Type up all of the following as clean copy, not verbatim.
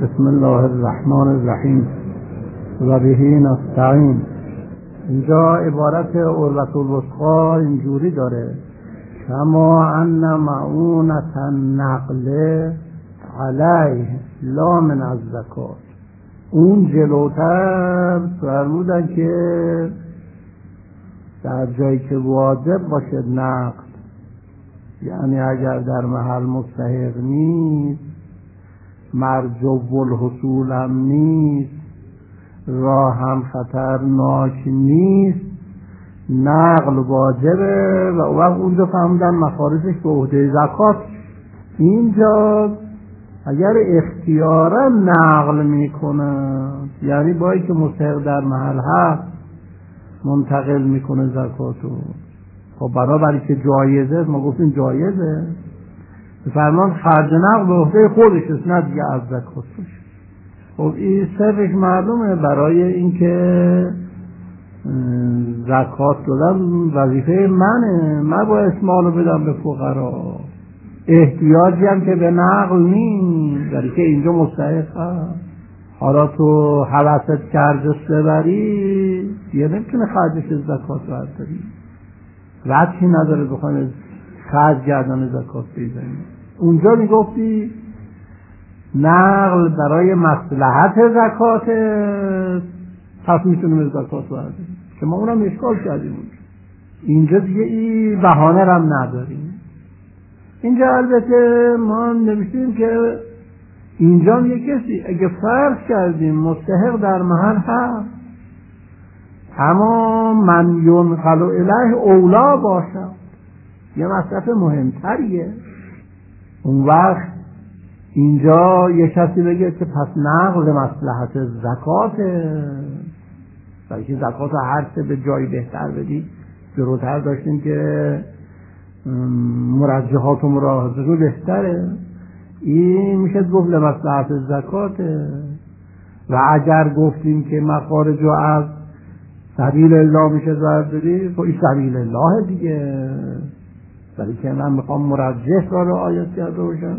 بسم الله الرحمن الرحیم و به نستعین. اینجا عبارت عروة الوثقی اینجوری داره: کما ان معونة النقل علیه لا من الزکات. اون جلوتر فرمودن که در جایی که واجب باشه نقل، یعنی اگر در محل مستحق نیست، مرجو الحصول هم نیست، راه هم خطرناک نیست، نقل واجبه. و اونجا فهمیدن مخارجش به عهده زکات. اینجا اگر اختیارا نقل میکنه، یعنی با اینکه مستحق در محل هست منتقل میکنه زکاتو، خب برای که جایزه، ما گفتیم جایزه، فرمان خرج نقل به عهده خودش است، نه دیگه از زکاتش. خب این سرش معلومه، برای اینکه زکات دادن وظیفه منه، من باید مالو بدم به فقرا. احتیاجی هم که به نقل نیست، برای که اینجا مستحق هست. حالا تو حوست کرجش ببری، یه نمیتونه خرجش زکات برداری، وقتی نداره بخواین خرج گردن زکات بزنی. اونجا میگفتی نقل برای مصلحت زکات، پس میتونیم زکات برداری، که ما اونم اشکال کردیم. اینجا دیگه این بهانه هم نداریم. اینجا البته ما نوشتیم که اینجا یه کسی اگه فرض کردیم مستحق در محل هست، اما من ینقل الیه اولا باشه، یه مصرف مهمتریه، اون وقت اینجا یه کسی بگه که پس نقل مصلحت زکاته، برای که زکات هر چه به جای بهتر بدی. جلوتر داشتیم که مرجحات و ملاحظات بهتره، این میشه گفت لمصلحت زکاته. و اگر گفتیم که مخارج از سبیل الله میشه برداری، خب این سبیل الله دیگه، برای که من میخوام مرجح را آیت کرده باشم.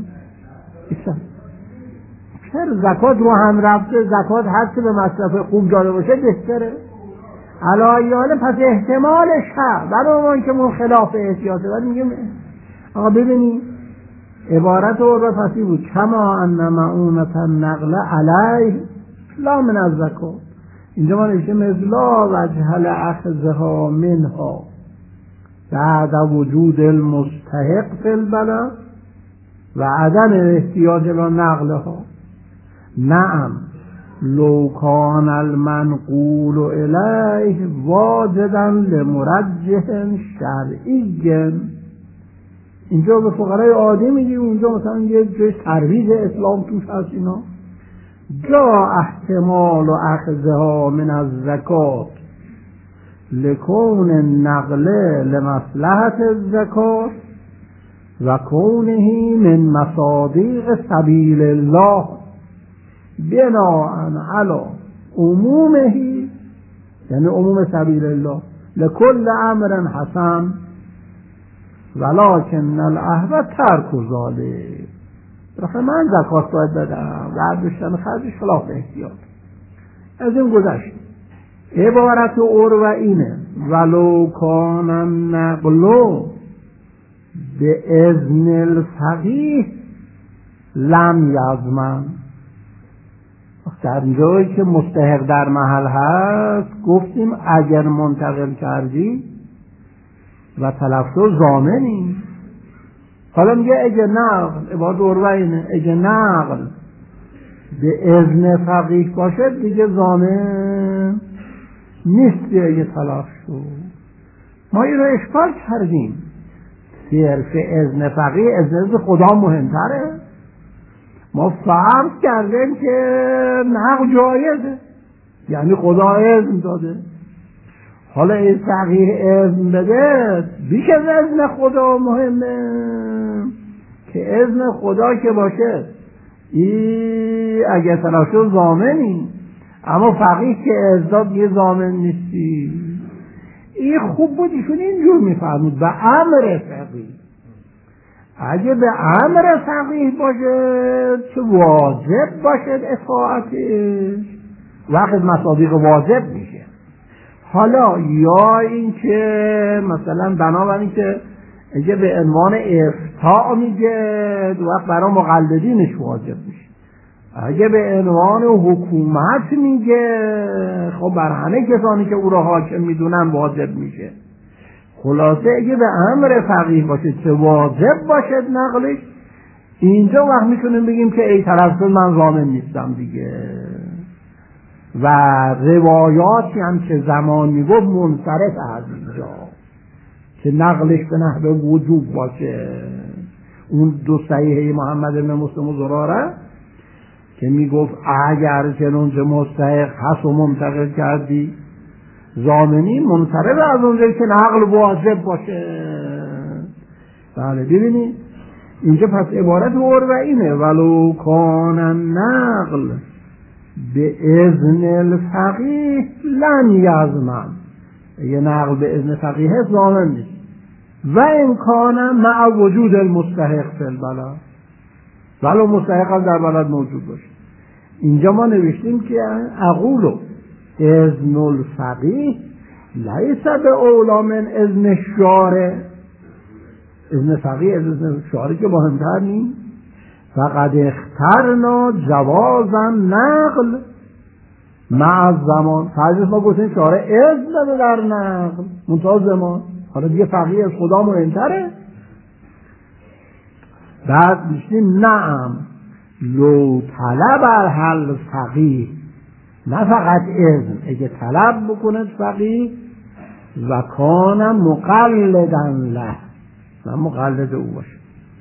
چرا زکات رو هم رفته، زکات هر چه به مصرف خوب داره باشه بهتره. علایانه پس احتمالش هست، برای اون که من خلاف احتیاطه، ولی میگم آقا ببینی عبارت عروة پسی بود: کما ان معونة النقل علیه لا من الزکات. اینجا ما نوشته مثلا وجه لأخذها منها بعد وجود المستحق فی البلد و عدم احتیاج الى نقلها. نعم لو کان المنقول الیه واجدا لمرجح شرعی. اینجا به فقرای عادی میگیم، اونجا مثلا یه جای ترویج اسلام توش هست. اینا جا احتمال و اخذها من الزکات لکون النقل لمصلحت الزکات و کونه من مصادیق سبیل الله بناء علی عمومه، یعنی عموم سبیل الله لکل امر حسن ولکن الاحوط ترک ذلک. رفت من زکات باید بدم، برداشتن خرجش خلاف احتیاط. از این گذشت. عبارت عروة اینه: ولو کان النقل به اذن الفقیه لم یضمن. در جایی که مستحق در محل هست گفتیم اگر منتقل کردی و تلفظ ضامنی. حالا میگه اگه نقل، عبارت عروة اینه، اگه نقل به اذن فقیه باشه دیگه ضامن نیست اگه تلفظ شد. ما این رو اشکال کردیم. صرف اذن فقیه، اذن خدا مهمتره. ما فرض کردیم که نقل جایزه، یعنی خدا اذن داده. حالا این فقیه اذن بده، بیش از اذن خدا مهمه، که اذن خدا که باشه این اگه تلاشو ضامنی، اما فقیه که اذن یه ضامن نیستی. این خوب بود ایشون اینجور میفرمود به امر فقیه. اگه به امر فقیه باشه که واجب باشه اطاعتش وقت مصادیق واجب میشه. حالا یا این که مثلا بنابراین که اگه به عنوان افتاء میگه وقت برای مقلدینش واجب میشه، اگه به عنوان حکومت میگه خب بر همه کسانی که او را حاکم میدونن واجب میشه. خلاصه اگه به امر فقیه باشه که واجب باشه نقلش، اینجا وقت میتونیم بگیم که ای طرف من ضامن نیستم دیگه. و روایاتی هم که زمان میگفت منصرف از اینجا که نقلش به نحو وجوب باشه. اون دو صحیحه محمد بن مسلم زراره که میگفت اگر چنانچه مستحق هست و منتقل کردی ضامنی، منصرف از اونجا که نقل واجب باشه. بله ببینید اینجا پس عبارت عرو اینه ولو کان النقل به اذن الفقیه لم یضمن، یه نقل به اذن فقیه ضامن نیست. و امکانا مع وجود المستحق فی البلد، ولو مستحق هم در بلد موجود باشه. اینجا ما نوشتیم که اقولو اذن الفقیه لیس به اولا من اذن الشارع. اذن فقیه اذن شارع که مهمتر نیست. فقد اخترنا جوازا نقل مع الزمان. فرض ما گفتیم شارع اذن داده در نقل منتها زمان، حالا دیگه فقیه از خدا مهمتره. بعد میشیم نعم لو طلب الحل فقیه، نه فقط اذن، اگه طلب بکنه فقیه و کان مقلدا له، نه مقلد او باشه،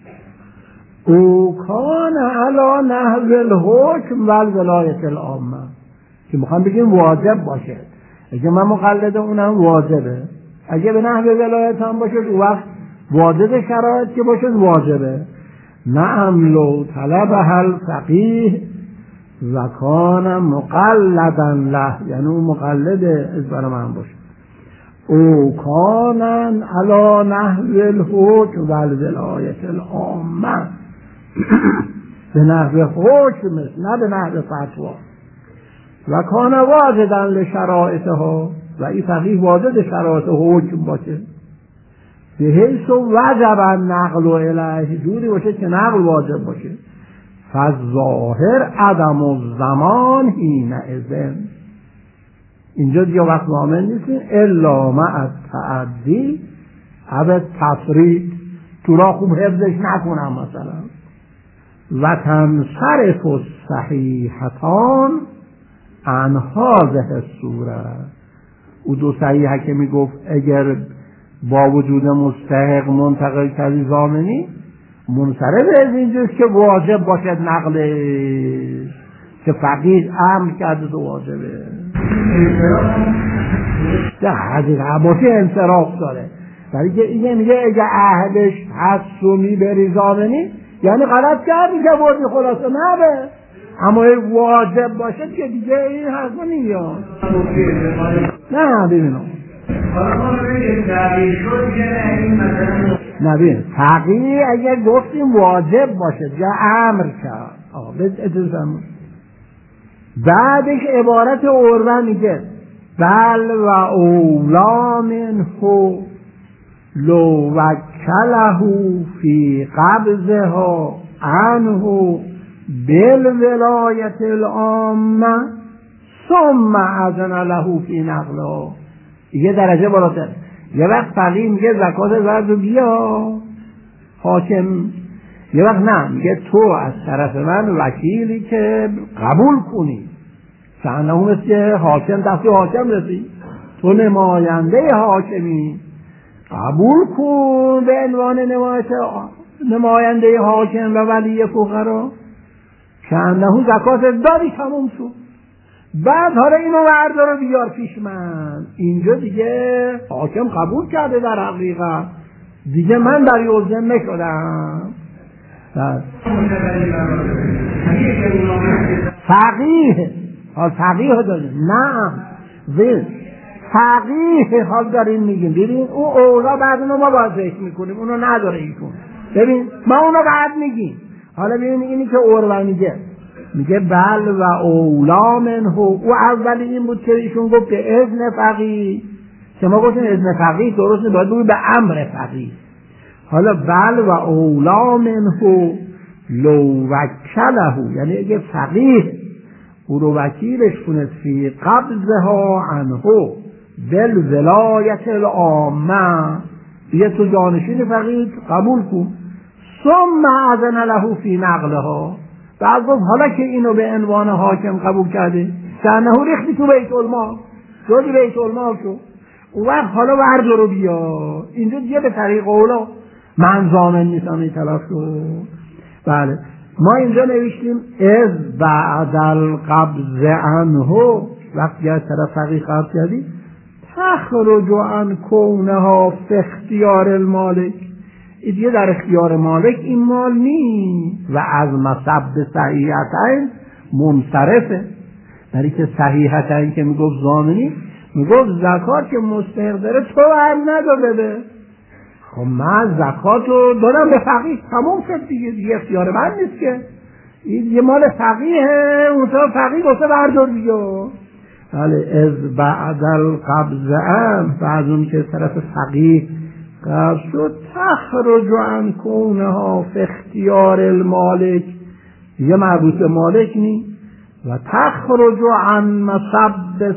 او کان علی نحو الحکم و الولایت العامه، که میخوام بگیم واجب باشه. اگه من مقلد اونم واجبه، اگه به نحو ولایت هم باشه او وقت واجب شرایط که باشه واجبه. نعم لو طلبها الفقیه و کان مقلدا له، یعنی اون مقلد از برای من باشه. او کان علی نحو الحکم و الولایت العامه، به نحو حکم نه به نحو فتوا. و کان واجدا لشرائطها، و این فقیه واجد شرایط حکم باشه. به حیث وجب النقل الیه، جوری باشه که نقل واجب باشه. فالظاهر عدم الزمان حینئذ، اینجا دیگه وقت ضامن نیستیم الا مع التعدی او التفرید، تو را خوب حفظش نکنم مثلا. و تنصرف الصحیحتان عن هذه الصوره. او دو صحیحه که میگفت اگر با وجود مستحق منتقل کردی ضامنی، منصرف از اینجاست که واجب باشد نقلش، که فقیه امر کرده تو واجبه. در حقیقت باشه انصراف داره، ولی که این میگه اگه اهلش هست و میبری ضامنی، یعنی غلط کردی که بردی خلاصه نبه، اما واجب باشه که دیگه این حرفا نیاد. نه ببینم نبین فقیه اگر گفتیم واجب باشه یا امر کرد بعدش عبارت عروه میگه بل و اولا منه لو وکله فی قبضها عنه بالولایت العامه ثم اذن له فی نقلها. یه درجه بالاتر، یه وقت فقیه میگه زکات ورد و بیا حاکم، یه وقت نه میگه تو از طرف من وکیلی که قبول کنی، چنانه اون است که حاکم دستی حاکم رسی، تو نماینده حاکمی، قبول کن به عنوان نماینده حاکم و ولی فقرا، چنانه زکات دادی تموم شد. بعد حالا اینو وردار بیار پیش من. اینجا دیگه حاکم قبول کرده در حقیقت، دیگه من در یوزمه شدم. فقیه حال فقیه داریم، نه فقیه حال داریم میگیم. ببین او اولا بعد اونو ما باید ذکر میکنیم، اونو نداره ایشون. ببین ما اونو بعد میگیم. حالا ببین اینی که عروه میگه بل و اولا منه. او اولی این بود که ایشون گفت به اذن فقیه، که ما گفتیم اذن فقیه درست باید بگویی به امر فقیه. حالا بل و اولا منه لو وکله، یعنی اگه فقیه او رو وکیلش کنه فی قبضها عنه بالولایت العامه، یه تو جانشین فقیه قبول کن، ثم اذن له فی نقلها، بعد گفت حالا که اینو به عنوان حاکم قبول کرده کنه ریختی تو بیت المال، جزی بیت المال شو، اون وقت حالا بردار رو بیا اینجا دیگه به طریق اولا من ضامن نیستم این طرف رو. بله ما اینجا نوشتیم از بعد القبض عنه، وقتی از طرف فقیه قبض کردی تخرج عن کونها فی اختیار المالک، این دیگه در اختیار مالک این مال نی و از مصب صحیحتین منصرفه. برای که صحیحتین که میگفت ضامنی، میگفت زکات که مستحق داره تو هم ندا بده. خب من زکات رو دادم به فقیه، تموم شد دیگه اختیار من نیست که، این یه مال فقیهه، اون طرف فقیه گفته بردار دیگه. بله از بعد القبض عنه، بعد اون که طرف فقیه قبض شد تخرج عن کونها فی اختیار المالک، یه مربوط به مالک نی، و تخرج عن مصب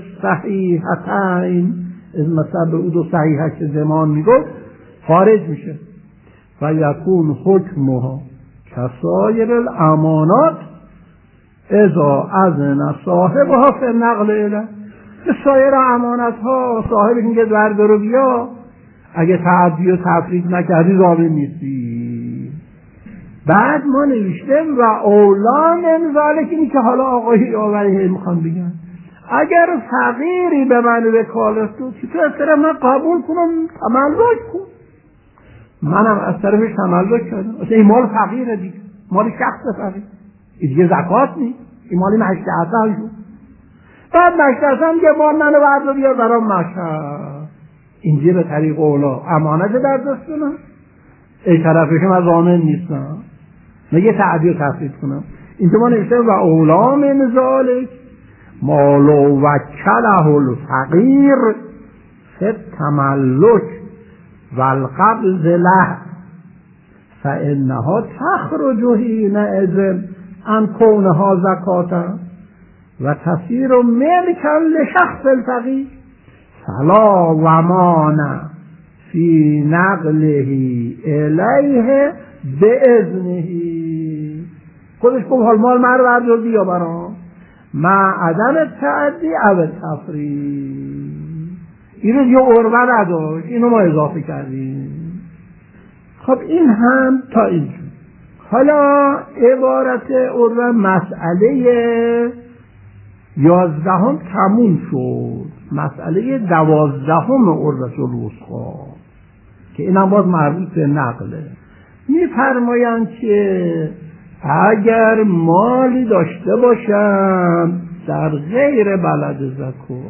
صحیحتین، از مصب او دو صحیحه که زمان میگفت خارج میشه. و یکون حکمها کسایر الامانات اذا اذن صاحبها فی نقل اله، به سایر امانت ها صاحب میگه بردار و بیا، اگه تعدی و تفریط نکردی ضامن نیستی. بعد ما نوشتیم و اولا من ذالک، اینی که حالا آقای آوری میخوان بگن اگر فقیری به من وکالت تو چطور از طرف من قبول کنم تملک کن، منم از طرفش تملک کردم، اصلا این مال فقیره دیگه، مال شخص فقیر، این دیگه زکات نیست، این مالی مشتعصن شد. بعد مشتعصن میگه مال منو بردار بیار برام مشهد، اینجا به طریق اولا امانت در دستونم، ای طرفشم از ضامن نیستم، میگه تعدی و تفریط کنم. اینجا ما نوشته و اولا من ذالک مالو وکله الفقیر فی التملک والقبض له فانها تخرج حینئذ عن کونها زکاتا و تصیر ملکا لشخص الفقیر فلا ومان فی نقله الیه باذنه. خودش گفت حال مال من رو بردار بیا برام مع عدم تعدی او تفریط. اینو یه عروه نداشت، اینو ما اضافه کردیم. خب این هم تا اینجا. حالا عبارت عروه مسئله 11 تموم شد، مسئله 12 عروة الوثقی که این هم باز مربوط به نقله. میفرمایند که اگر مالی داشته باشم در غیر بلد زکات،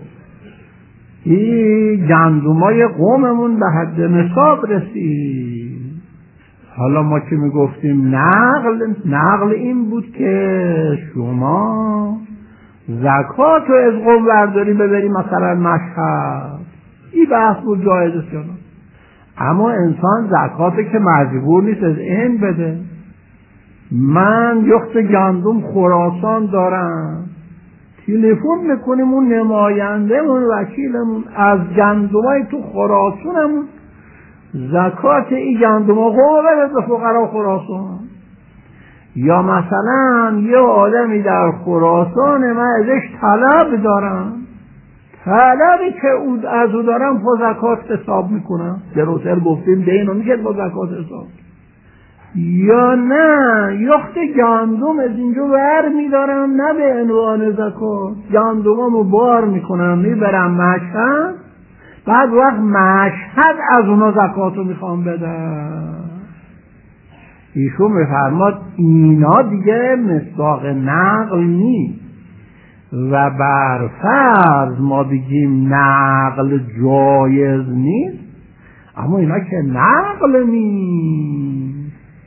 این گندمای قوممون به حد نصاب رسید، حالا ما که میگفتیم نقل این بود که شما زکات رو از قوم برداری ببری مثلا مشهد، این بحث بود جایزه شد. اما انسان زکات که مجبور نیست از این بده. من یخت گندم خراسان دارم، تلفن میکنیم اون نمایندهمون وکیلمون از گندمای تو خراسانمون زکات این گندما قوم بده به فقرا خراسان. یا مثلا یه آدمی در خراسان من ازش طلب دارم، طلبی که از او دارم با زکات حساب میکنم، دروسر گفتیم دینو میگه با زکات حساب. یا نه یخت گندم از اینجا ور میدارم نه به عنوان زکات، گندمامو بار میکنم میبرم مشهد، بعد وقت مشهد از اونا زکاتو میخوام بدم. ایشون میفرماد اینا دیگه مصداق نقل نیست و بر فرض ما بگیم نقل جایز نیست، اما اینا که نقل نیست،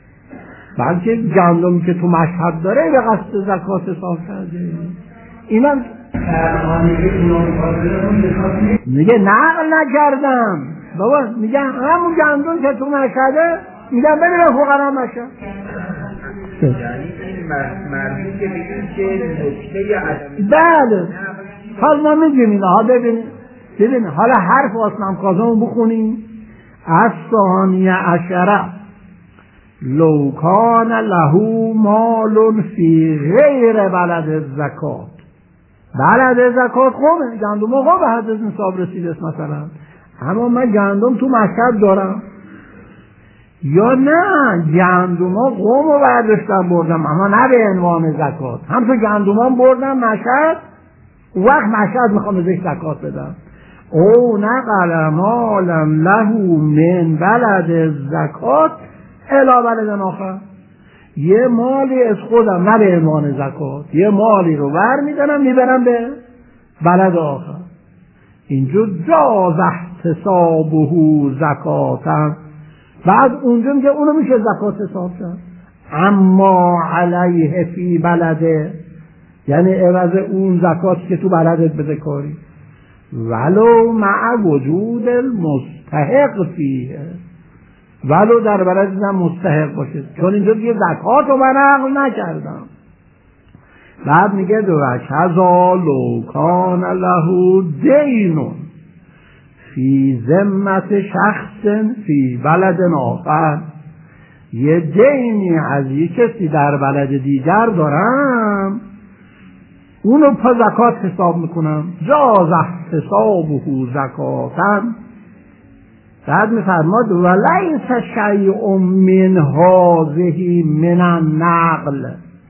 بلکه گندمی که تو مشهد داره به قصد زکات حساب کرده. اینا میگه نقل نکردم بابا، میگه همون گندم که تو مشهده میگم بده به فقرا مشهد. یعنی این مربوطه به این که نکته عدم. بله حال ما میگیم اینا ها. ببین حالا حرف آسمان کازمون بخونیم. از ثانیه عشره لو کان له مال فی غیر بلد الزکات. بلد زکات خوبه، گندم خوبه، حد از نصاب رسیده مثلا، اما من گندم تو مشهد دارم، یا نه گندم قومو برداشتم بردم اما نه به عنوان زکات، هم تو گندم بردم مشهد، وقت مشهد میخوام ازش زکات بدم. او نقل مالا له من بلد زکات الی بلد آخر، یه مالی از خودم نه به عنوان زکات، یه مالی رو برمیدارم میبرم به بلد آخر. اینجا جاز احتسابه زکاتم، بعد اونجا میگه اونو میشه زکات حساب کرد. اما علیه فی بلده، یعنی عوض اون زکاتی که تو بلدت بده کاری، ولو مع وجود المستحق فیه، ولو در بلد دیدم مستحق باشه، چون اینجا دیگه زکات رو من نقل نکردم. بعد میگه دو کذا لو کان له دین فی ذمت شخص فی بلد آخر، یه دینی از یه کسی در بلد دیگر دارم، اونو پا زکات حساب میکنم، جاز احتسابه زکاتم. بعد میفرماد ولیس شیء من هذه من النقل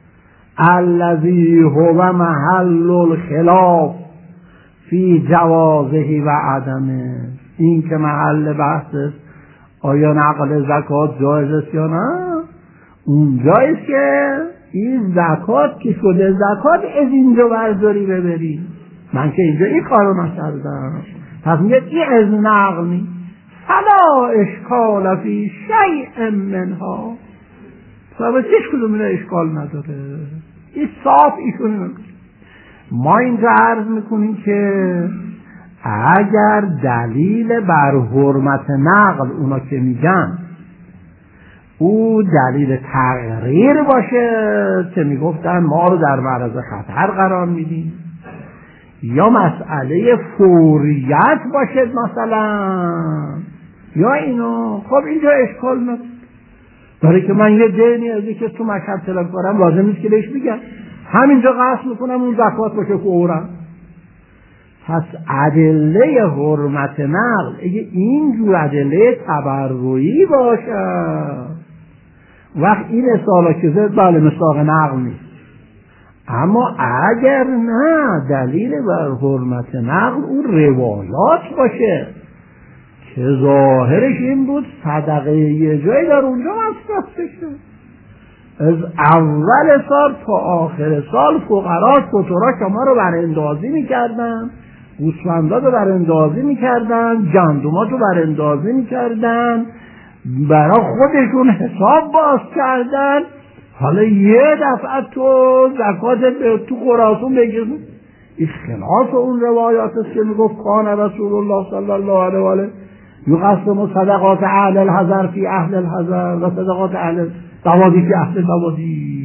الذی هو محل الخلاف فی جوازه و عدمه. این که محل بحث است آیا نقل زکات جایز است یا نه، اونجاییست که این زکات که شده زکات از اینجا برداری ببری، من که اینجا این کارو نکردم. پس میگه این از نقل نیست، فلا اشکال فی شیء منها، فبس هیچ کدوم اینا اشکال نداره، این صاف ایشون. ما اینجا عرض میکنیم که اگر دلیل بر حرمت نقل اونا که میگن او دلیل تغییر باشه که میگفتن ما رو در معرض خطر قرار میدیم، یا مسئله فوریت باشه مثلا، یا اینو، خب اینجا اشکال نداره. داره که من یه دینی از که تو مشهد طلب کنم لازم نیست که بهش بگم، همینجا قصد میکنم اون زکات باشه فورا. پس ادله حرمت نقل اگه اینجور ادله تبرعی باشه وقت این اصالا که زد بله مصداق نقل نیست. اما اگر نه دلیل بر حرمت نقل اون روایات باشه که ظاهرش این بود صدقه یه جایی در اونجا مصرف بشه، از اول سال تا آخر سال فقرا ستورا شما رو براندازی میکردن، گوسفندا رو براندازی میکردن، گندمات رو براندازی میکردن، برای خودشون حساب باز کردن. حالا یه دفعه تو زکات تو خراسان بگیر، این خلاف اون روایات است که میگفت کان رسول الله صلی الله علیه و آله یقسم صدقات اهل الحضر فی اهل الحضر و صدقات اهل بوادی فی اهل بوادی.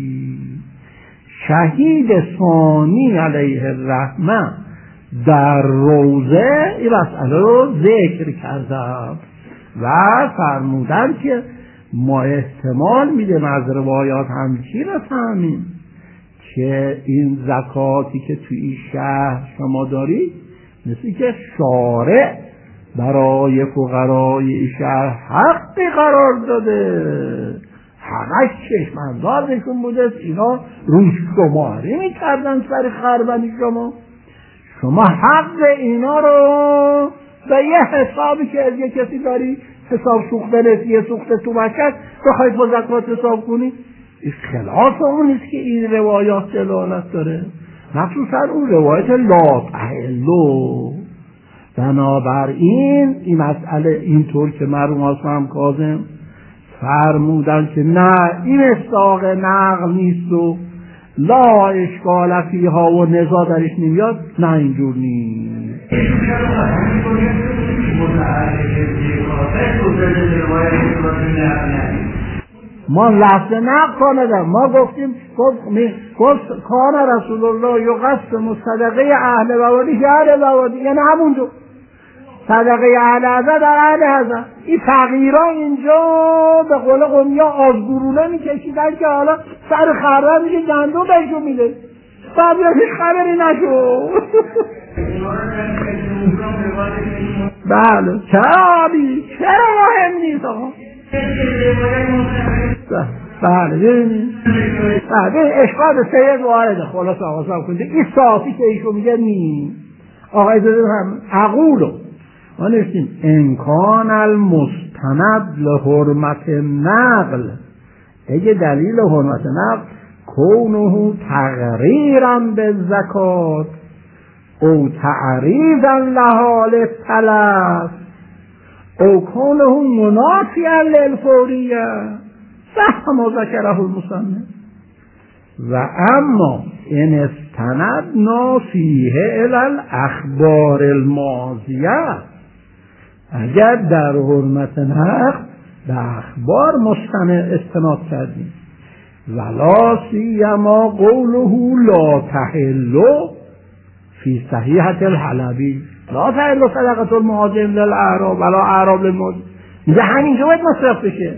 شهید ثانی علیه الرحمه در روزه این مسئله رو ذکر کردم و فرمودن که ما احتمال میده از روایات همچی رسمیم که این زکاتی که توی این شهر شما دارید مثل که شارع برای فقرای این شهر حقی قرار داده، همش چشم اندازشون بوده، اینا روش شماری میکردن سر خربنی شما حق اینا رو به یه حسابی که از یه کسی داری حساب سوخته نسیه سوخته تو مشهد بخواید با زکات حساب کنی، این خلاف اون نیست که این روایات دلالت داره، مخصوصا اون روایت لا تحلو. بنابراین این مسئله اینطور که مرحوم آسمان کاظم فرمودن که نه، این مصداق نقل نیست و لا اشکال فیها و نزاع درش نمیاد. نه اینجور نیست. ما لفظ نقل کنه، ما گفتیم کان رسول الله یقسم صدقه اهل بوادی اهل بوادی، یعنی همونجور صدقه اهل حضرت در اهل حضرت. این تغییرها اینجا به قول قومیا آزگرونه میکشیدن که حالا سر خرده میگه گندم بهشون میده، بعد هیچ خبری نشو. بله چرا مهم نیست آقا. بله ببینید اشکال سید وارده. خلاص آقا صاحب کنید این صافی که ایشون میگه نیست. آقای دادم هم عقولو ما نوشتیم امکان المستند لحرمت نقل. اگه دلیل حرمت نقل کونه تغریرا به زکات او تعریضا لحال التلف او کونه منافیا للفوریه صح ما ذکره المصنف. و اما ان استندنا فیه الی الاخبار الماضیه، اگر در حرمت نقل به اخبار استناد کردیم ولا سیما قوله لا تحل فی صحیحة الحلبی لا تحل صدقة المهاجر للاعراب ولا اعراب للمهاجر، میگه همینجا باید مصرف بشه.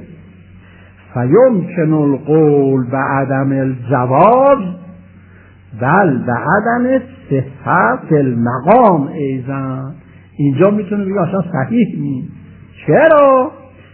فیمکن القول بعدم الجواز بل بعدم صحت المقام ایضا. اینجا میتونه بگه اصلا صحیح نیست. چرا؟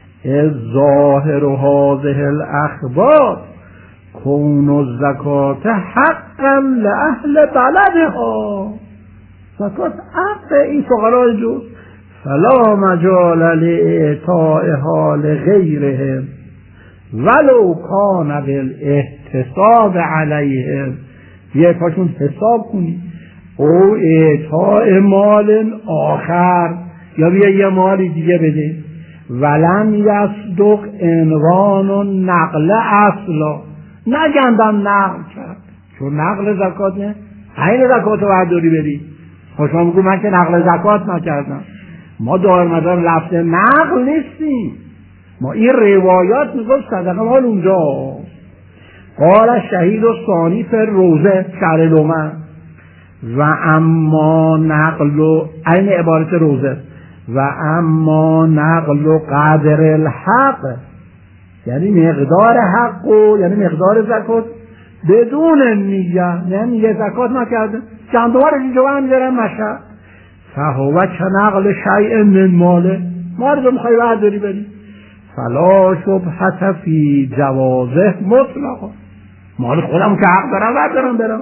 ظاهر هذه الاخبار کون الزکات حقا لاهل بلدها، زکات حق این فقرای جز فلا مجال لاعطائها لغیرهم ولو کان بالاحتساب علیهم. یه پاشون حساب کنی او اعطاء مال آخر یا بیا یه مالی دیگه بده. ولم یصدق عنوان و نقل اصلا، نگندم نقل کرد چون نقل زکات نه این زکات رو برداری بدی. خوشم بگو من که نقل زکات نکردم. ما دار مدار لفظ نقل نیستیم، ما این روایات میگفت صدقه مال اونجا. قال شهید و ثانی فر روزه شهر لومن و اما نقل و این عبارت روزه و اما نقل و قدر الحق، یعنی مقدار حق و یعنی مقدار زکات بدون نیه، یعنی یه زکات نکرده چندوار اینجا هم میذارن مشهد فهو چه نقل شیء من ماله، مال رو میخوای برداری بری فلا شبهت فی جوازه مطلقا، مال خودم که حق دارم بردارم برم.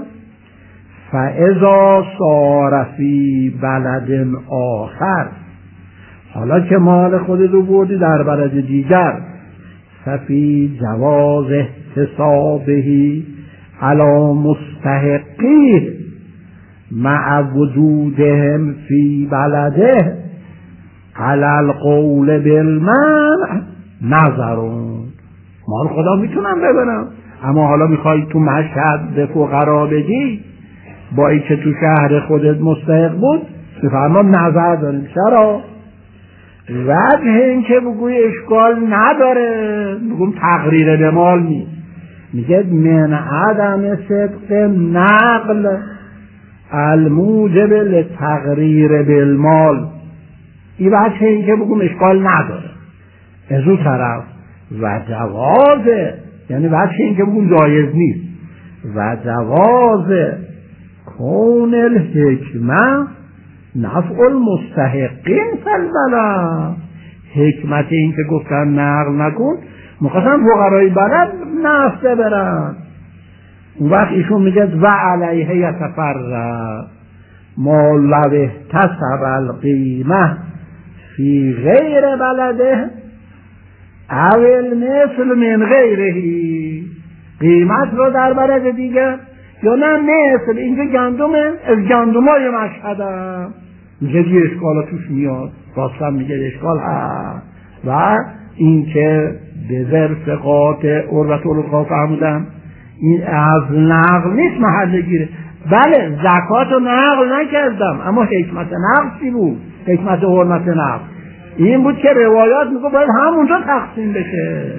فاذا صار فی بلد آخر، حالا که مال خودت رو بردی در بلد دیگر، ففی جواز احتسابه علی مستحقیه مع وجودهم فی بلده علی القول بالمنع نظرون. مال خدا میتونم ببرم، اما حالا میخوای تو مشهد به فقرا بدی با ای که تو شهر خودت مستحق بود بفرمان نظر داریم. چرا؟ وجه این که بگوی اشکال نداره، بگم تقریر به مال نیست، میگه من عدم صدق نقل الموجب لتقریر بالمال، این وجه این که بگم اشکال نداره. از اون طرف و جوازه، یعنی وجه این که بگم جایز نیست. و جواز کون الحکمه نفع المستحقین فالبلد، حکمت این که گفتن نقل نکن مخواستن فقرای بلد نفته برن. اون وقت ایشون میگه و علیه یتفرق ما لو احتسب القیمه فی غیر بلده اول مثل من غیره، قیمت رو در بلد دیگه یا نه مثل اینجا گندمه از گندمای مشهدم، میگه دیگه اشکالا توش میاد. راستم میگه اشکال هست و این که به ورثقات عروة الوثقی فرمودن این از نقل نیست محل گیره. بله زکات رو نقل نکردم، اما حکمت نقل چی بود؟ حکمت حرمت نقل این بود که روایات میگه باید همونجا تقسیم بشه.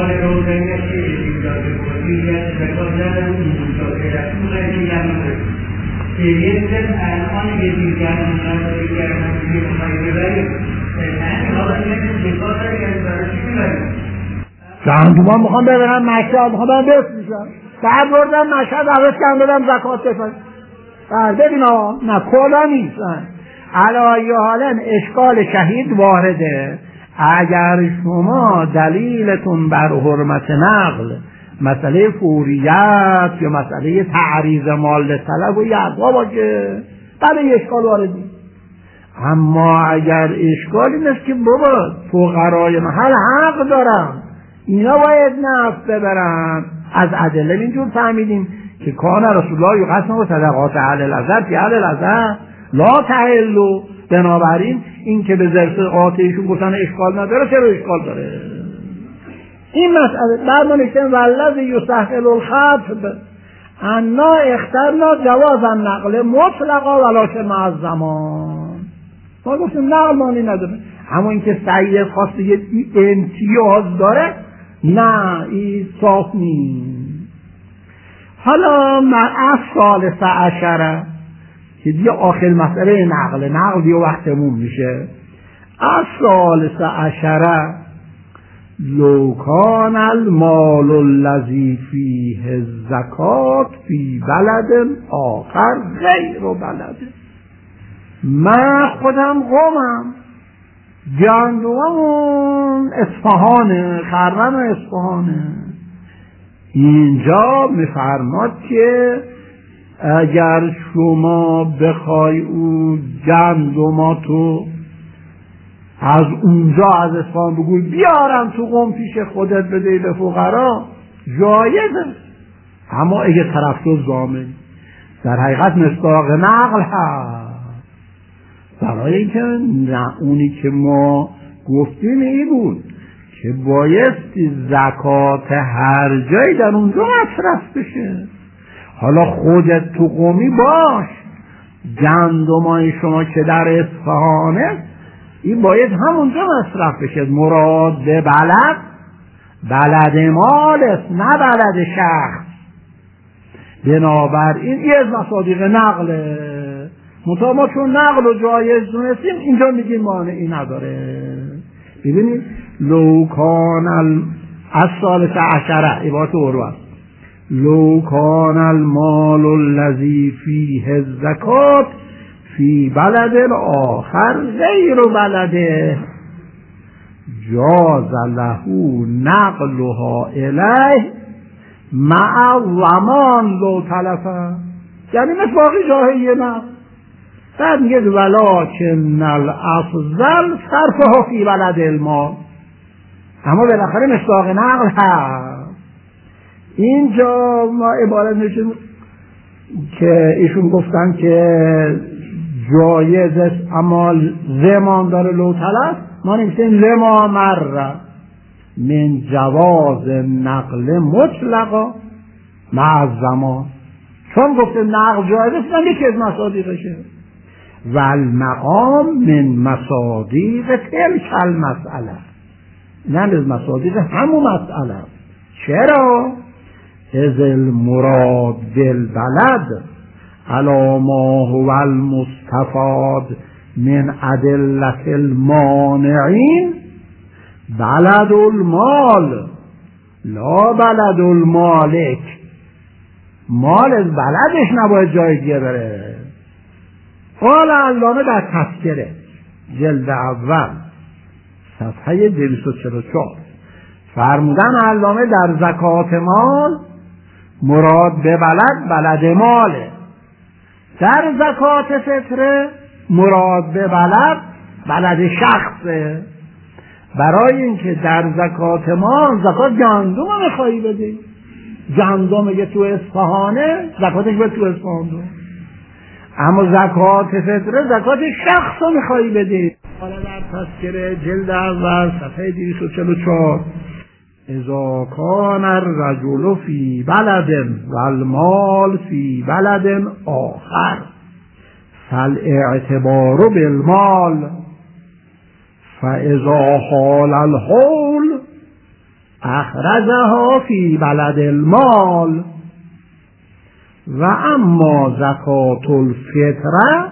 گندومان میخوام ببرم مشهد، میخوام برم بفروشم، بعد بردم مشهد عوض کردم بدم زکات بفرست. ببین آقا نه کلا نیستن. علی حالا اشکال شهید وارده. اگر شما دلیلتون بر حرمت نقل مسئله فوریت یا مسئله تعریض مال طلب و یعقا باشه بله اشکال واردی. اما اگر اشکالی نیست که بابا فقرای محل حق دارن اینا باید نفت ببرن، از ادله اینجور فهمیدیم که کان رسول الله یقسم و صدقات اهل العذر فی اهل العذر لا تحلوا. بنابراین این که به ورثقات ایشون گفتن اشکال نداره، چرا اشکال داره؟ این مسئله بعد ما نشتیم والذی یسهل الخطب انا اخترنا جواز النقل مطلقا ولکن مع الزمان. ما گفتیم نقل مانی نداره، اما اینکه سعی خاص یه امتیاز داره نه این صاف نیست. حالا از ثالثه عشره که دیگه آخر مسئله نقل دیگه وقتمون میشه. از ثالثه عشره لو کان المال الذی فیه الزکات فی بلد آخر غیر بلد. من خودم قومم گندممون اصفهانه، خرمن اصفهانه. اینجا میفرماد که اگر شما بخوای او گندماتو از اونجا از اصفهان بگوی بیارم تو قم پیش خودت بده به فقرا جایزه، اما اگه طرف تو ضامن در حقیقت مصداق نقل هست. برای اینکه نه اونی که ما گفتیم این بود که بایستی زکات هر جایی در اونجا مصرف بشه. حالا خودت تو قمی باش، گندمای شما که در اصفهانه این باید همونجا مصرف بشه. مراد به بلد مال است نه بلد شخص. بنابراین این از مصادیق نقله. منتها ما چون نقل و جایز دونستیم اینجا میگیم مانعی نداره. ببینید لو کان الثالثه عشره عبارت عروه لو کان المال الذی فیه الزکات فی بلد آخر غیر بلده جاز له نقلها الیه مع الضمان لو تلفه. یعنی مثل باقی جاهیه نقل. بعد میگه ولکن الافضل صرفها فی بلد المال، اما بالاخره مصداق نقل هست. اینجا ما عبارت میشیم که ایشون گفتن که جایز است اما زمان داره لو تلف، ما نمیشیم لما مر من جواز نقل مطلقا مع الزمان. چون گفته نقل جایز است یکی از مصادیقشه و المقام من مصادیق تلک المسئله، نه از مصادیق همون مسئله. چرا؟ از المراد بالبلد علی ما هو المستفاد من ادلة المانعین بلد المال لا بلد المالک. مال از بلدش نباید جای دیگه بره. قال علامه در تذکره جلد اول صفحه 244 فرمودن علامه در زکات مال مراد به بلد ماله، در زکات فطره مراد به بلد شخصه. برای اینکه در زکات مال زکات گندم میخوایی بده، گندم اگه تو اصفهانه زکاتش به تو اصفهان دو، اما زکات فطره زکات شخص رو میخوایی بده. حالا در تذکره جلد اول صفحه 244 اذا کان الرجل فی بلد و المال فی بلد آخر فالاعتبار بالمال فاذا حال الحول اخرجها فی بلد المال و اما زکات الفطره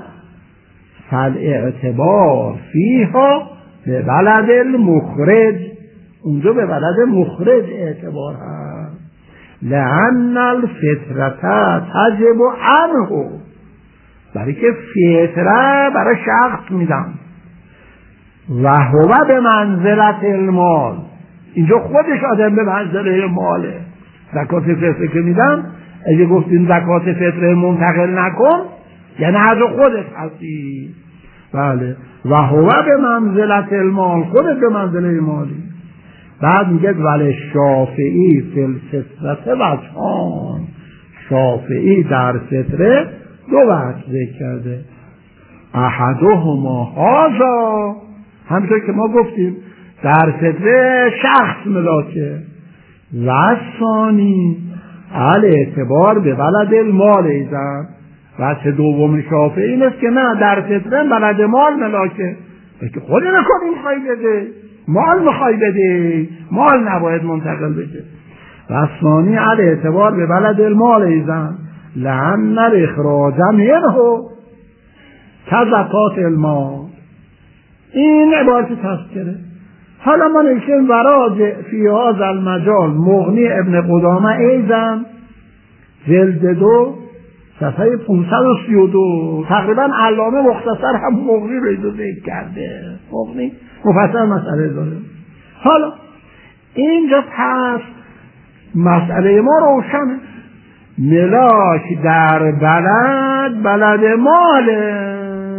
فالاعتبار فیها به بلد المخرج، اونجا به بلد مخرج اعتبار هست. لأن الفطره تجب عنه، برای که فطره برای شخص میدم و هو به منزلت المال، اینجا خودش آدم به منزله ماله. زکات فطره که میدم اگه گفتیم زکات فطره منتقل نکن یعنی از خودت هستی. بله و هو به منزلت المال، خودت به منزله مالی. بعد میگه ولی شافعی فی الفطره وجهان، شافعی در فطره دو وجه ذکر کرده. احدهما هذا، همونطور که ما گفتیم در فطره شخص ملاکه، و ثانی الاعتبار به بلد المال ایزن. وجه دوم شافعی این است که نه در فطره بلد مال ملاکه، که خودی نکنی میخوای بده، مال میخوای بده، مال نباید منتقل بشه. و ثانی الاعتبار به بلد المال ایزن لأن الاخراج منه کزکات المال. این عبارت تذکره. حالا ما نشیم وراجع فی هذا المجال مغنی ابن قدامه ایزن جلد 2 صفحه 532. تقریبا علامه مختصر هم مغنی رو ذکر کرده، مغنی مفصل مسئله داره. حالا اینجا پس مسئله ما روشنه، ملاک در بلد ماله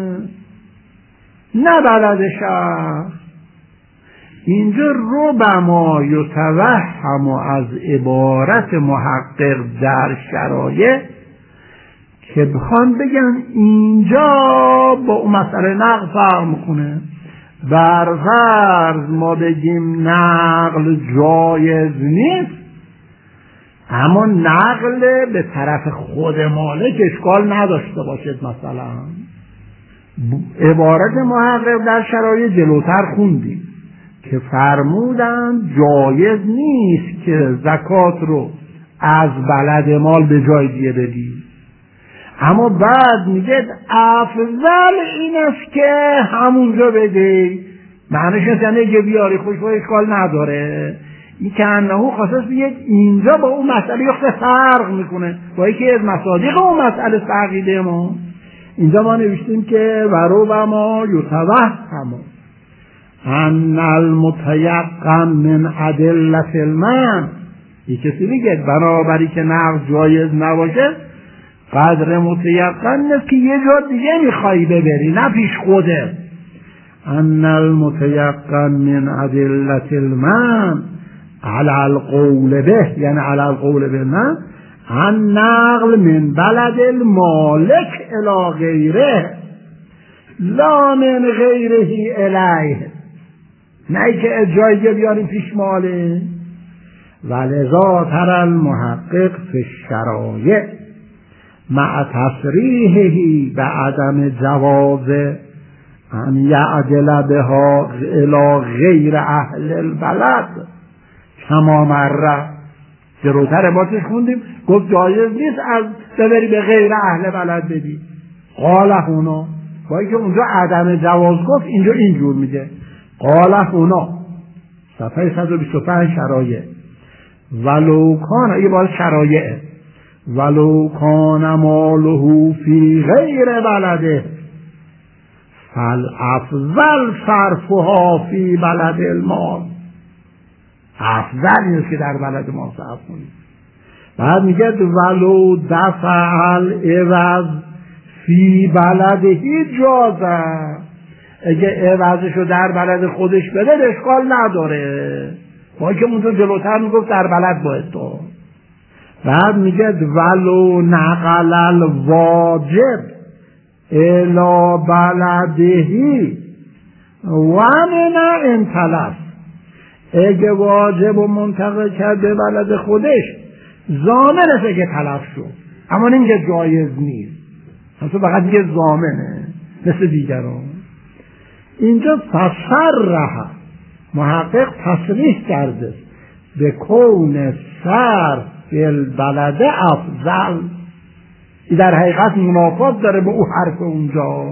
نه بلد شهر. اینجا ربما یتوهم از عبارت محقق در شرایع که بخوان بگن اینجا با اون مسئله نقل فرق میکنه. برفرض ما بگیم نقل جایز نیست، اما نقل به طرف خود مالک اشکال نداشته باشد. مثلا عبارت محقق در شرایع جلوتر خوندیم که فرمودند جایز نیست که زکات رو از بلد مال به جای دیگه بدی، اما بعد میگه افضل این است که همونجا بدی. معنیش نیست یعنی که بیاری خوش و اشکال نداره. این که انهو خاصه بیاد اینجا با اون مسئله یخت فرق میکنه با یکی از مصادیق اون مسئله فقیده ما. اینجا ما نوشتیم که ورو ما یتوهم ان المتیقن من ادلة المنع. یک کسی میگه بنابراین که نقض جایز نباشه قدر متیقن نیست که یه جا دیگه میخوایی ببری نه پیش خوده. ان المتیقن من ادلة المنع علی القول به، یعنی علی القول به من عن نقل من بلد المالک الی غیره لا من غیره الیه، نه که جایگه بیاریم پیش ماله. ولذا تر المحقق فی الشرایع مع تصریحه بعدم جواز ان یعدل بها الی غیر اهل البلد کما مره. جلوتر باتش خوندیم گفت جایز نیست از ببری به غیر اهل بلد بدی. قال هنا، با اینکه اونجا عدم جواز گفت اینجا اینجور میگه. قال هنا صفحه 125 شرایع ولو کان، این باید شرایعه، ولو کان ماله فی غیر بلده فالافضل صرفها فی بلد المال. افضل نیست که در بلد ما صرف کنید. بعد میگه ولو دفع العوض فی بلدهی جازه، اگه عوضشو در بلد خودش بده اشکال نداره، با که اونجا جلوتر میگفت در بلد باید تو. بعد میگه ولو نقل الواجب الی بلدهی و من انطلب، اگه واجب و منتقل کرد به بلد خودش ضامنه که تلف شد، اما اینکه جایز نیست، اصلا فقط یه ضامنه مثل دیگران. اینجا تصرح محقق تصریح کرده به کون صرف بالبلده افضل. این در حقیقت منافات داره به او حرف اونجا.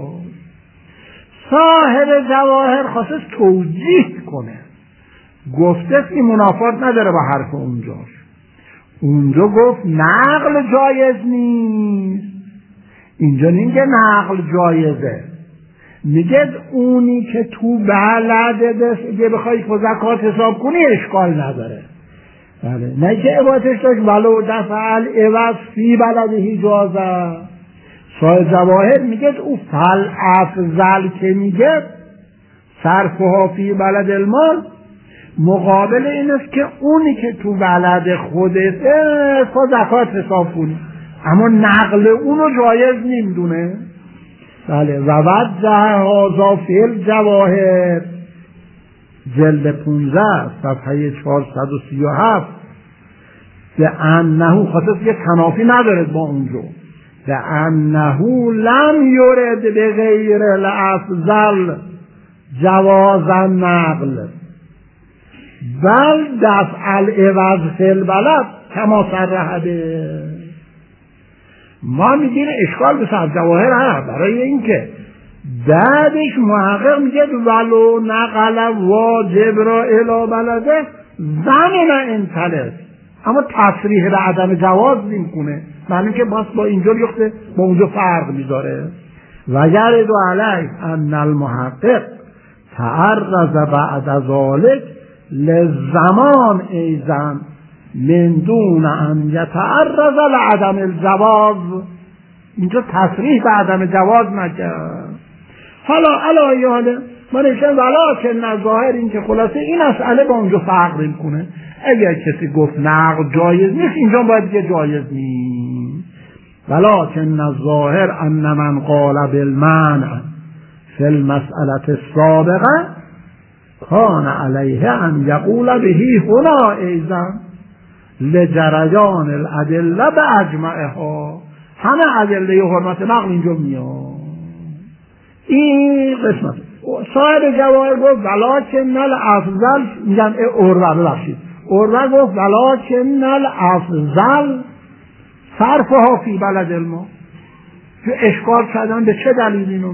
صاحب جواهر خواستش توضیح کنه، گفته این منافات نداره با حرف اونجاش. اونجا گفت نقل جایز نیست، اینجا نمیگه نقل جایزه، میگه اونی که تو بلده اگه بخوای که زکات حساب کنی اشکال نداره. بله، نه که عبارتش داشت ولو دفع العوض فی بلده جازه. صاحب جواهر میگه او فل افضل که میگه صرفها فی بلد المال مقابل این است که اونی که تو بلد خودته با زکات حساب کنی، اما نقل اونو جایز نمیدونه. بله، و وجه هذا فی الجواهر جلد 15 صفحه 437 به انه خاطر یه تنافی نداره با اونجا، به انه لم یرد به غیر الافضل جواز نقل بل دفع العوض فی البلد کما صرح به. ما میگیم اشکال به صاحب جواهر هست برای اینکه بعدش محقق میگه ولو نقل واجب را الی بلده زمن انتلس، اما تصریح به عدم جواز نمیکنه، معنی که باز با اینجا یخته با اونجا فرق میذاره. و یرد علیه ان المحقق تعرض بعد ذلك للزمان ایضا من دون ان یتعرض لعدم الجواز. اینجا تصریح به عدم جواز نکرد. حالا یاله ما نشن ولکن الظاهر این که خلاصه این مسئله با اونجا فرق میکنه. اگر کسی گفت نقل جایز نیست، اینجا باید یه جایز نیست. ولکن الظاهر ان من قال بالمنع فی المسئله السابقه کان علیه ان یقول بهی هنا ایضا لجریان الادله باجمعها. همه ادله حرمت نقل اینجا میاد. این قسمت صاحب جواهر گفت ولکن الافضل، میگم اروه ببخشید، اروه گفت ولکن الافضل صرفها فی بلد المال. اشکال کردن به چه دلیل اینو؟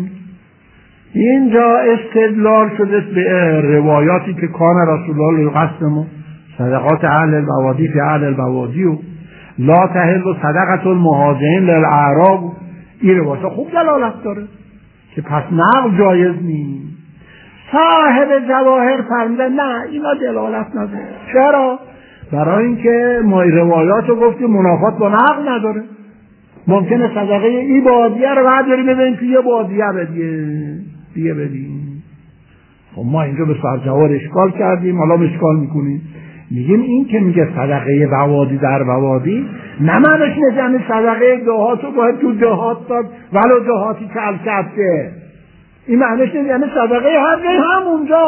اینجا استدلال شده به روایاتی که کان رسول الله قسم صدقات اهل البوادی فی اهل البوادی و لا تحل صدقه المهاجرین للاعراب. این روایت خوب دلالت داره که پس نقل جایز نیست. صاحب جواهر فرموده نه اینا دلالت نداره. چرا؟ برای اینکه ما روایات رو گفتیم منافات با نقل نداره. ممکنه صدقه این بادیه رو بعد بریم ببینیم که یه بادیه دیگه بدیم. خب ما اینجا به صاحب جواهر اشکال کردیم، حالا اشکال میکنیم، میگیم این که میگه صدقه بوادی در بوادی نه معنیش نزنی صدقه دهات رو باید تو دهات داد ولو دهاتی کل کرده. این معنیش نزنی صدقه هر جای همونجا.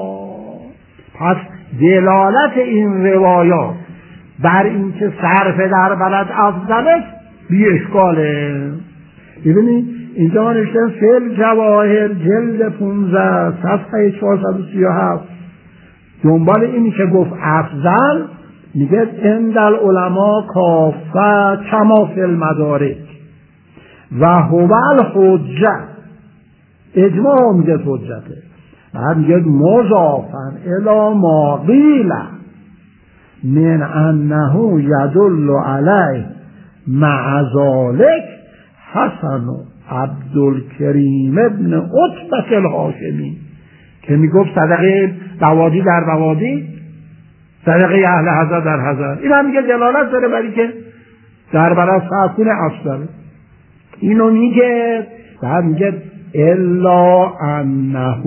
پس دلالت این روایات بر این که صرف در بلد افضله بی اشکاله. ببینید اینجا ما نشتن فیل جواهر جلد 15 صفحه 437 دنبال اینی که گفت افضل میگه عند العلماء کافه کما فی المدارک و هو الحجه. اجماع میگه حجته. بعد میگه مضافا الی ما قیل من انه یدل علیه مع ذلک حسن عبدالکریم ابن عتبة الهاشمی که میگفت صدقه بوادی در بوادی صدقه اهل حضر در حضر. این هم میگه دلالت داره برای که در برای ساکون افضل. اینو میگه بعد میگه الا انه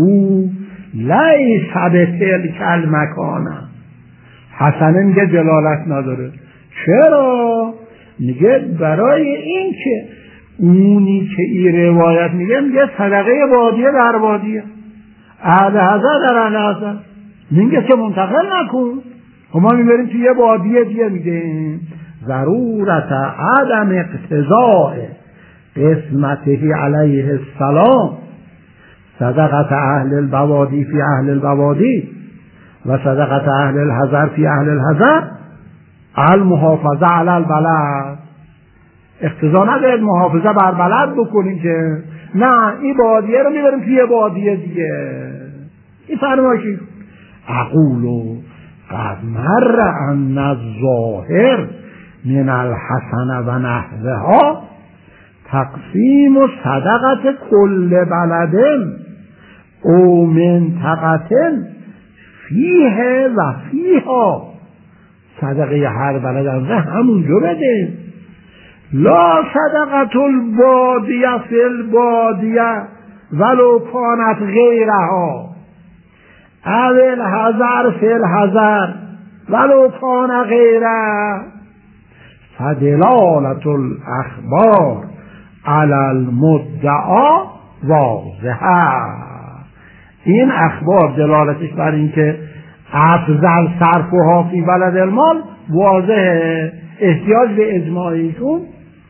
لیس بتلک المکانه. حسنه میگه دلالت نداره. چرا؟ میگه برای این که اونی که این روایت میگه صدقه بادیه در بادیه، اهل حضر در اهل حضر. میگه که منتقل نکن. ما میبریم توی یه بادیه دیگه میگیم ضرورت عدم اقتضاء قسمته علیه السلام صدقت اهل البوادی فی اهل البوادی و صدقت اهل الحذر فی اهل الحذر المحافظه علی البلد. اقتضا ندارد محافظه بر بلد بکنیم که نه، این بادیه رو میبریم توی بادیه دیگه. این فرمایشی اقول قد مر ان الظاهر من الحسن و نحوها تقسیم و صدقت کل بلد او منطقه فیه و فیها. صدقه هر بلد از همونجا بده. لا صدقت البادیه فی البادیه ولو کانت غیرها او الحذر فی الحذر ولو کان غیره. فدلالت الاخبار علی المدعا واضحه. این اخبار دلالتش بر این که افضل صرفها فی بلد المال واضحه، احتیاج به اجماعیشون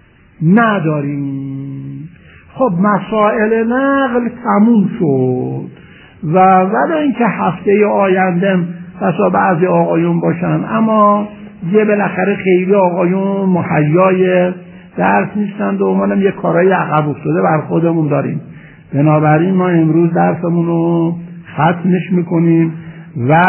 نداریم. خب مسائل نقل تموم شد و ولی اینکه هفته آینده بسا بعضی آقایون باشن، اما یه بالاخره خیلی آقایون مهیای درس نیستند و منم یه کارهای عقب افتاده بر خودمون داریم. بنابراین ما امروز درسمون رو ختمش میکنیم و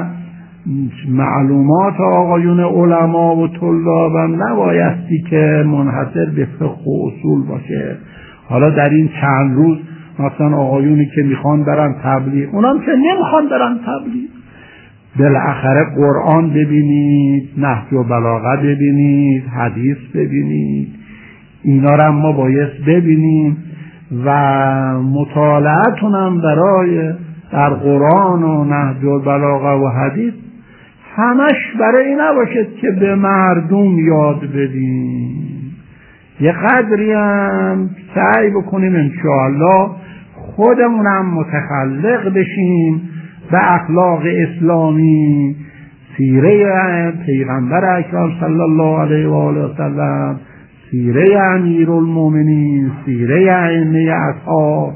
معلومات آقایون علما و طلابم نبایستی که منحصر به فقه و اصول باشه. حالا در این چند روز مثلا آقایونی که میخوان برن تبلیغ، اونام که نمیخوان برن تبلیغ، بالاخره قرآن ببینید، نحو و بلاغه ببینید، حدیث ببینید، اینا را ما باید ببینیم و مطالعتون هم برای در قرآن و نحو و بلاغه و حدیث همش برای این نباشد که به مردم یاد بدیم. یه قدری هم سعی بکنیم انشاءالله خودمونم متخلق بشیم به اخلاق اسلامی، سیره پیغمبر اکرم صلی الله علیه و آله و سلم، سیره امیرالمومنین، سیره ائمه اصحاب،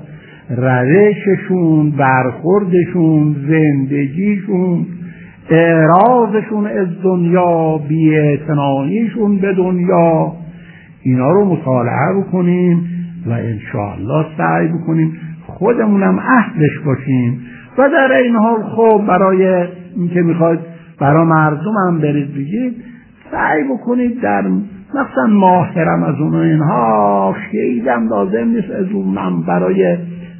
روششون، برخوردشون، زندگیشون، اعراضشون از دنیا، بی‌اعتناییشون به دنیا، اینا رو مطالعه بکنیم و انشاءالله سعی بکنیم خودمونم اهلش باشیم. و در این حال خب برای اینکه میخواید برای مردم هم برید بگید، سعی بکنید در مثلا ماه رمضان و اینها خیلی هم لازم نیست از اون من برای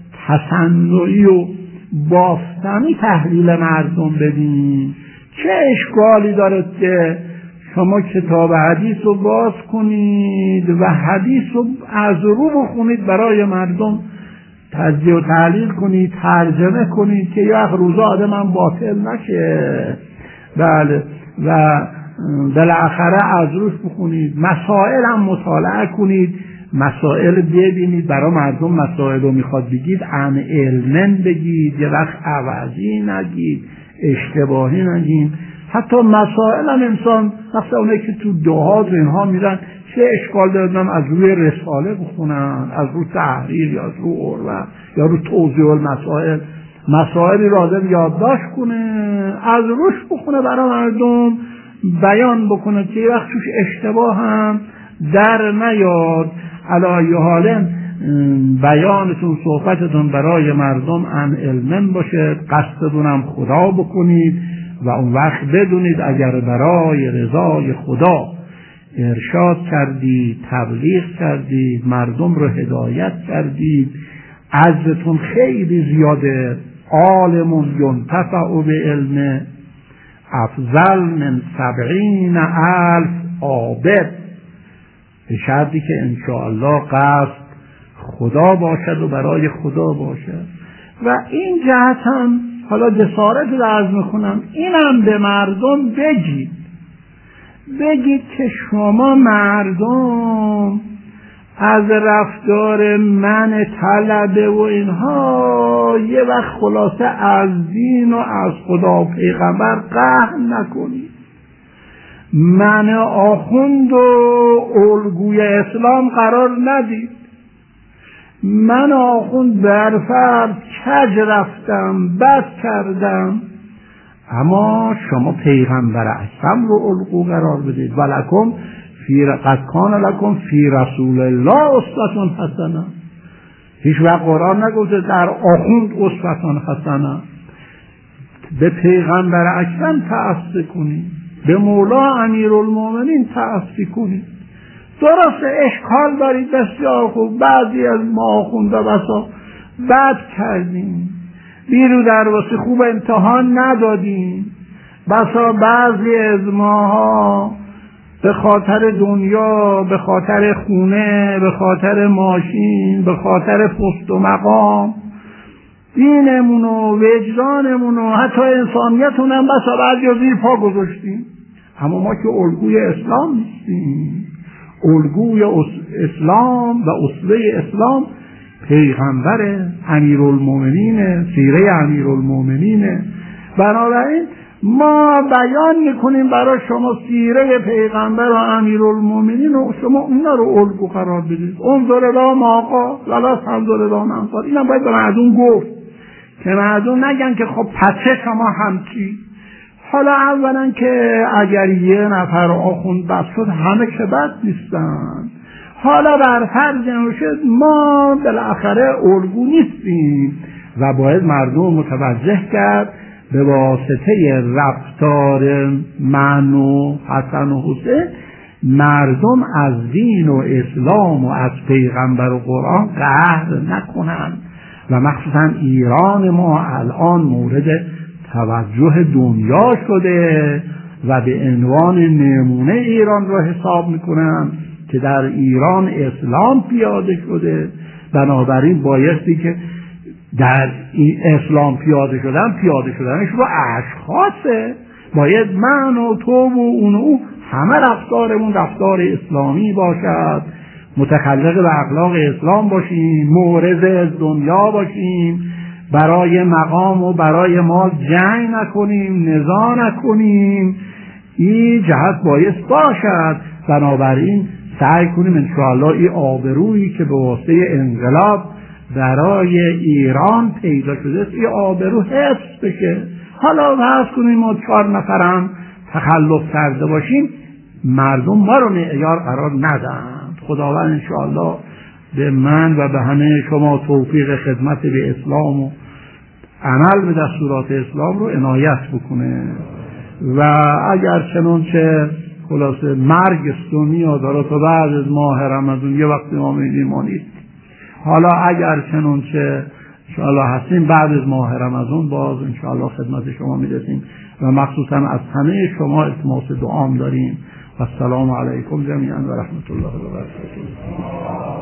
تصنعی و بافتنی تحلیل مردم بدین. چه اشکالی داره که شما کتاب حدیث رو باز کنید و حدیث رو از رو بخونید برای مردم تجزیه و تحلیل کنید، ترجمه کنید که یه وقت روزا آدم باطل نشه. بله، و بالاخره از روش بخونید، مسائل هم مطالعه کنید، مسائل ببینید، برای مردم مسائل رو میخواد بگید عن علمن بگید، یه وقت عوضی نگید، اشتباهی نگید. حتی مسائل هم انسان مثلا اونه که تو دهات و اینها میرن چه اشکال دارن از روی رساله بخونن، از روی تحریر یا از روی عروه یا روی توضیح المسائل، مسائلی را آدم یادداشت کنه، از روش بخونه برای مردم بیان بکنه که یه وقت توش اشتباه هم در نیاد. علی حال بیانتون، صحبتتون برای مردم عن علمن باشه، قصدتونم خدا بکنید و اون وقت بدونید اگر برای رضای خدا ارشاد کردید، تبلیغ کردید، مردم رو هدایت کردید، عزتون خیلی زیاده. عالم ینتفع به علم افضل من 70,000 عابد، به شرطی که انشاءالله قصد خدا باشد و برای خدا باشد. و این جهت هم حالا جسارت رو عرض میکنم، اینم به مردم بگید که شما مردم از رفتار من طلبه و اینها یه وقت خلاصه از دین و از خدا پیغمبر قهر نکنید. من آخوند و الگوی اسلام قرار ندید. من آخوند برفرد کج رفتم، بد کردم، اما شما پیغمبر اکرم رو الگو قرار بدید. ولکم قد کان لکم فی رسول الله اسوة حسنه. هیچ وقت قرآن نگفته در آخوند اسوة حسنه. به پیغمبر اکرم تأسی کنید، به مولا امیرالمومنین تأسی کنید. درست اشکال دارید بسیار خوب، بعضی از ما آخونده بسا بد کردیم، بیرو درواسی خوب امتحان ندادیم، بسا بعضی از ماها به خاطر دنیا، به خاطر خونه، به خاطر ماشین، به خاطر پست و مقام دینمون و وجدانمون و حتی انسانیتمون هم بسا بعضی زیر پا گذاشتیم. اما ما که الگوی اسلام نیستیم. الگوی اسلام و اسوه اسلام پیغمبر امیرالمومنین، سیره امیرالمومنین. بنابراین ما بیان میکنیم برای شما سیره پیغمبر و امیرالمومنین و شما اونا رو الگو قرار بدید. انظر الام آقا ولا تنظر الام انصار. اینم باید به مردم گفت که مردم نگن که خب پچه شما همچی. حالا اولا که اگر یه نفر آخوند بد شد همه که بد نیستن. حالا بر فرض نوشد ما بالاخره الگو نیستیم و باید مردم متوجه کرد به واسطه رفتار من و حسن و حسین مردم از دین و اسلام و از پیغمبر و قرآن قهر نکنند. و مخصوصا ایران ما الان مورد توجه دنیا شده و به عنوان نمونه ایران را حساب میکنن که در ایران اسلام پیاده شده. بنابراین بایستی که در اسلام پیاده شدنش رو اشخاصه. باید من و تو و اون و او همه رفتارمون رفتار اسلامی باشد، متخلق به اخلاق اسلام باشیم، مورد از دنیا باشیم، برای مقام و برای مال جنگ نکنیم، نزاع نکنیم. این جهت باید باشد. بنابراین سعی کنیم انشاءالله این آبرویی که به واسطه انقلاب برای ایران پیدا شده است این آبرو حفظ بشه. حالا فرض کنیم ما 4 نفرم تخلف کرده باشیم، مردم ما رو معیار قرار ندن. خداوند انشاءالله به من و به همه شما توفیق خدمت به اسلام و عمل به دستورات اسلام رو عنایت بکنه. و اگر چنانچه خلاصه مرگ سنی ها داره تا بعد از ماه رمضان یه وقتی ما میدیم ما نیست. حالا اگر چنانچه انشاءالله هستیم بعد از ماه رمضان باز انشاءالله خدمت شما میرسیم و مخصوصا از همه شما التماس دعام داریم. و السلام علیکم جمیعا و رحمت الله و برکاته.